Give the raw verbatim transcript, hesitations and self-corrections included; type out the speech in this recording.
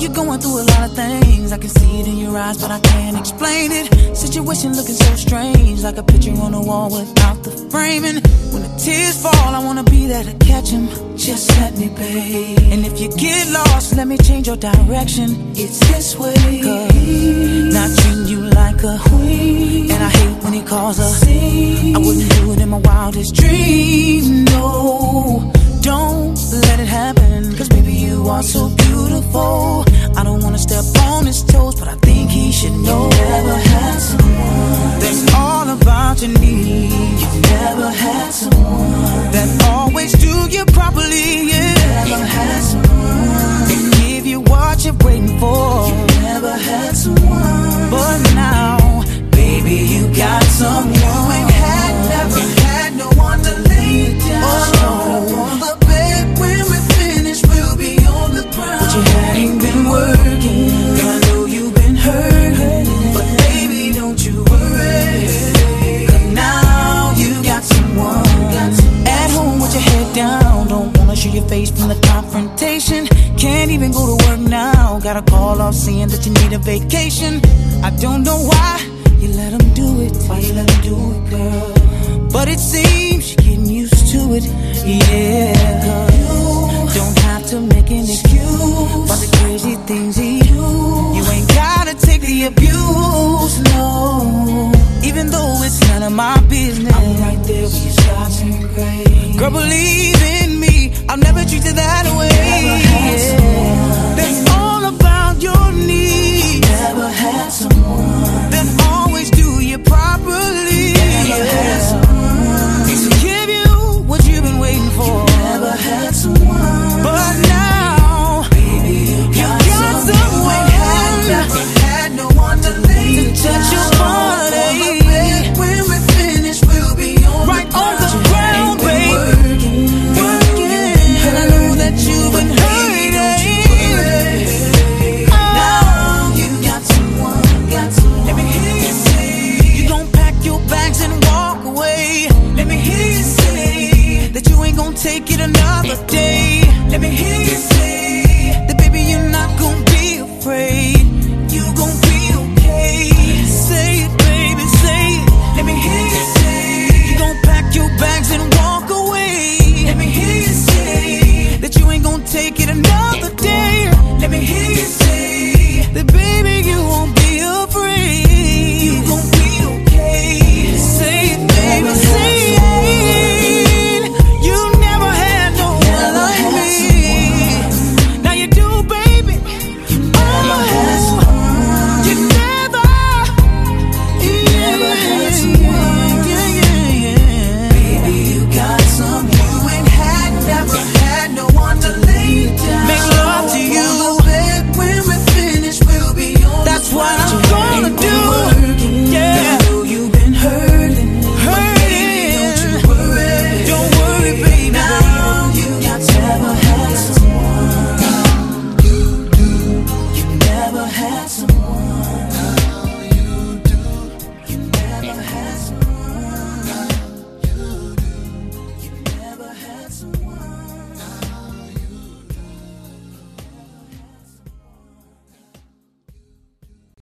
you're going through a lot of things. I can see it in your eyes, but I can't explain it. Situation looking so strange, like a picture on the wall without the framing. When the tears fall, I wanna be there to catch them. Just let me, babe. And if you get lost, let me change your direction. It's this way, cause not treating you like a queen, and I hate when he calls a scene. I wouldn't do it in my wildest dreams. No, don't let it happen, cause baby you are so beautiful. I don't wanna step on his toes, but I think he should know. You never had someone that's all about your needs. You never had someone that always do you properly, yeah. You never had someone that give you what you're waiting for. You never had someone, but now, baby, you got someone. You ain't had, never had no one to lay down. Oh, on the bed when we finish, we'll be on the ground. But you ain't been working, I know you've been hurting, but baby, don't you worry, cause now you got someone. At home with your head down, don't wanna show your face from the confrontation. Can't even go to work now, got a call off saying that you need a vacation. I don't know why you let him do it, why you let him do it, girl, but it seems you're getting used to it, yeah. You don't have to make an excuse for the crazy things he do. You ain't gotta take the abuse, no. Even though it's none of my business, I'm right there when you start turning gray. Girl, believe in me, I'll never treat you that way. Never had someone that's all about your needs. Never had someone that always do you properly. Never had someone to give you what you've been waiting for. You never had someone, but now, baby, you got, you got someone. someone. You had, never had no one to lay to touch your body. When we finish, we'll be on right the on the ground, baby. Working, working, and I know that you've been hurting. Now you got someone, got someone. Let me hear you say you gon' pack your bags and walk away. Let me hear you say that you ain't gon' take it another day. Let me hear you say that baby you're not gon' be afraid. You gon'